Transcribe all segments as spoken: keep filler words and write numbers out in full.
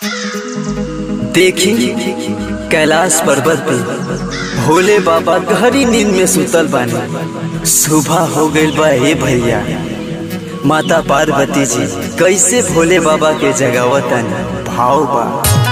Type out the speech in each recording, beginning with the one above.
देखी कैलाश पर्वत पे भोले बाबा गहरी नींद में सुतल बानी। सुबह हो गइल बा हे भैया। माता पार्वती जी कैसे भोले बाबा के जगावतानी। भाव बा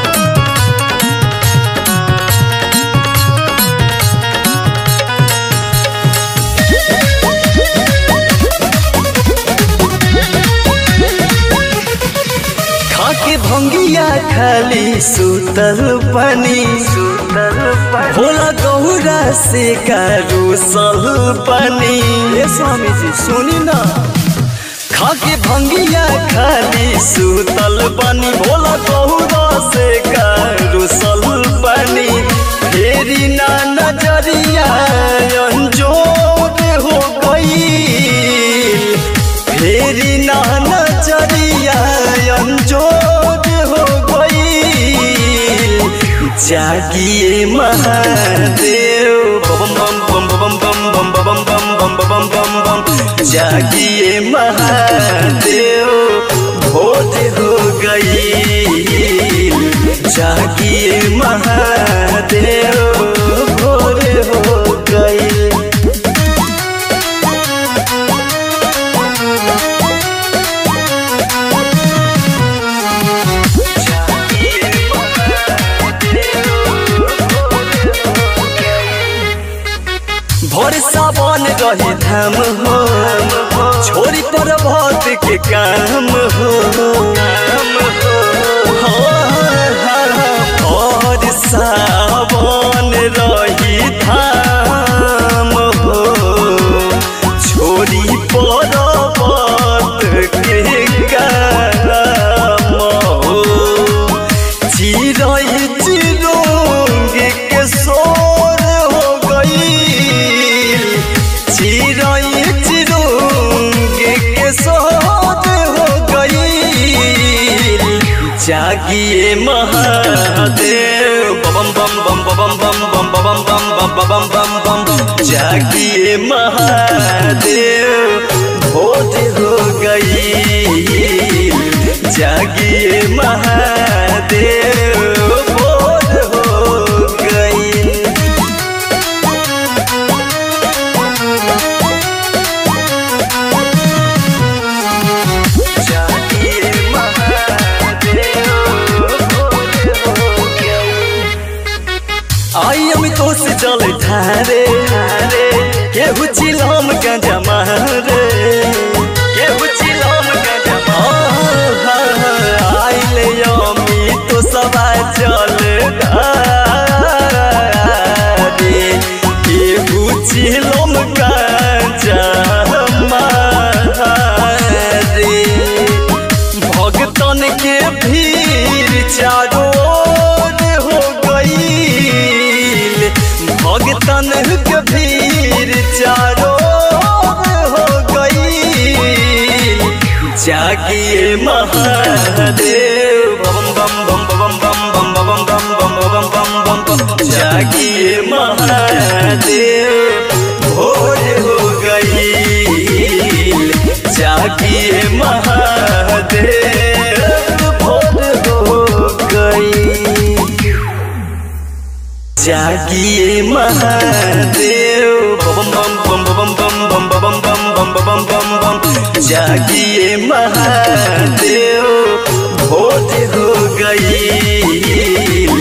खाके भंगिया खाली सुतल पानी भोला गौरा से कारू सल पानी। ये स्वामी जी सुनी ना। खाके भंगिया खाली सुतल पानी भोला गौरा से कारू सल पानी। फेरी ना नजरिया अंजोर हो गई। फेरी ना नजरिया अंजोर हो गई। जागिए महादेव बम बम बम बम बम बम बम बम बम बम बम बम। जागिए महादेव भोर हो गई। जागिए महादेव भोर हो गई। भोर सावन रहे धाम हो छोरी पर्वत के काम हो। भोर सावन रही धाम हो छोरी पर्वत के काम हो। चिरई चिरोंग के सोर हो गई। चिरई चिरोंग के सोर हो गई। जागिए महादेव बम बम बम बम बम बम बम बम बम बम बम बम। जागिए महादेव भोर हो गई। जागिए महादेव भोर हो गई। आई हम तो से चल ठारे केहू चिलम गंजा मारे। केहू चिलम गंजा मारे। आइले अमी तो सवा चल ठारे केहू चिलम गंजा मारे। भगतन के भीड़ चारों हो गई। भगतन के भीड़ चारों हो गई। जागिए महादेव बम बम बम बम बम बम बम बम बम बम बम बम। जागिए महादेव भोर हो गई। जागिए महादेव भोर हो गई। जागिए महादेव बम बम बम बम बम बम बम बम बम बम बम। जागिए महादेव भोर हो गई।